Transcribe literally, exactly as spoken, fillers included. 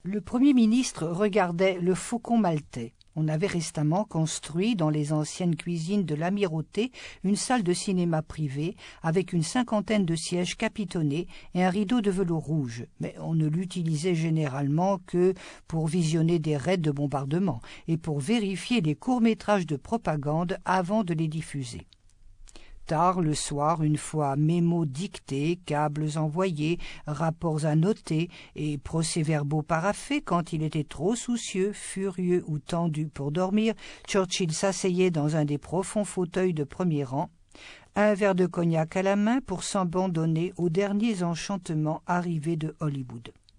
Le Premier ministre regardait le Faucon maltais. On avait récemment construit dans les anciennes cuisines de l'Amirauté une salle de cinéma privée avec une cinquantaine de sièges capitonnés et un rideau de velours rouge. Mais on ne l'utilisait généralement que pour visionner des raids de bombardement et pour vérifier les courts-métrages de propagande avant de les diffuser. Tard le soir, une fois mémos dictés, câbles envoyés, rapports à noter et procès-verbaux paraphés, quand il était trop soucieux, furieux ou tendu pour dormir, Churchill s'asseyait dans un des profonds fauteuils de premier rang, un verre de cognac à la main pour s'abandonner aux derniers enchantements arrivés de Hollywood.